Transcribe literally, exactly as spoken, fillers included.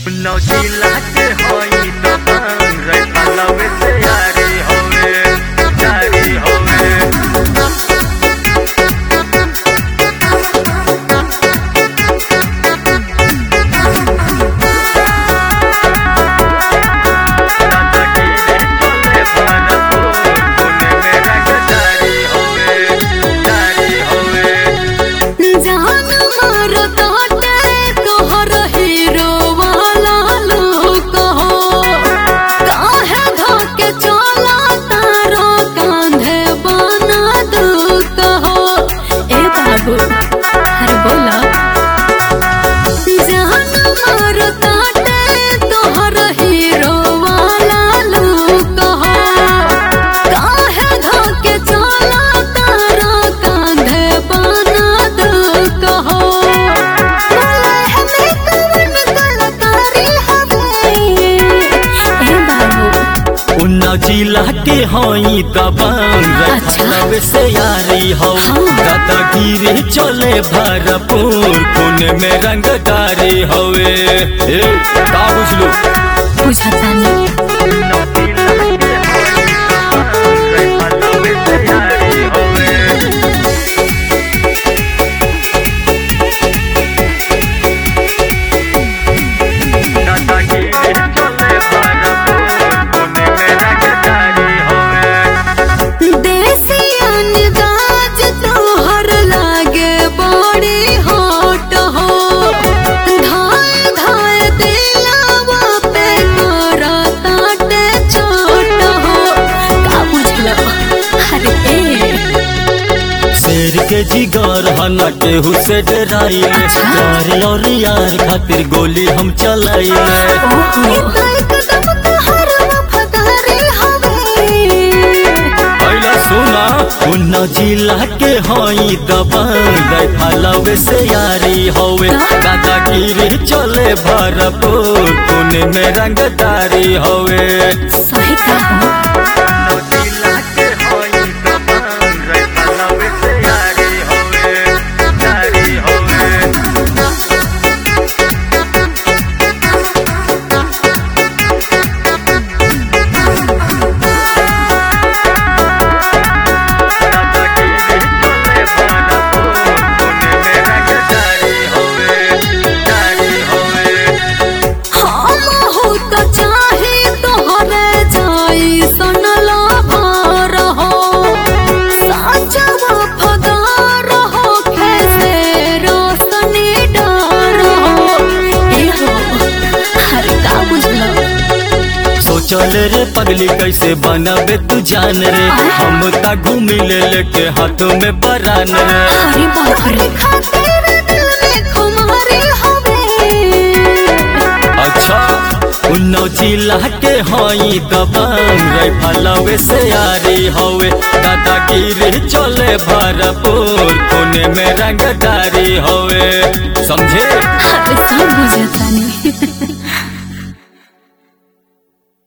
नौजिला के होई दबंग रे पलवे से यारी होवे यारी होवे जिला के होई दबंग रखलवे से यारी हो दादागिरी चले भरपूर खून में रंगदारी होवे का बुझलू बुझता नहीं के जिगर हना केहू से डराई यार और यार खातिर गोली हम चलाई सुना उन्ना जिला के होई दबंग फलवे से यारी होवे दादागिरी चले भरपूर खून में रंगदारी होवे सही कहा चल रे पगली कैसे बनाबे तू जान रे हम ता घूमी ले लेके हाथों में परान रे अरे बाप रे अच्छा उन्नो जिला के होई दबंग रे फलवे से यारी होवे दादागिरी चले भरपूर खून में रंगदारी होवे समझे सब बुझता नहीं।